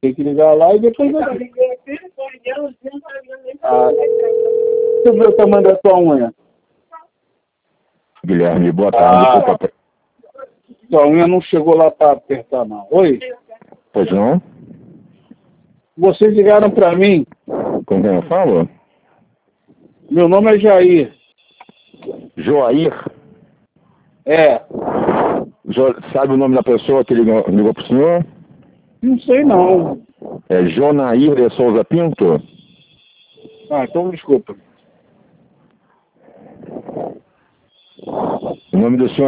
tem que ligar lá e depois vai. Deixa eu ver o tamanho da tua unha. Guilherme, boa tarde. Tua unha não chegou lá para apertar, não. Oi? Pois não? Vocês ligaram para mim. Com quem eu falo? Meu nome é Jair. Joair? É. Sabe o nome da pessoa que ligou para o senhor? Não sei, não. É Jonair de Souza Pinto? Ah, então desculpa. O nome do senhor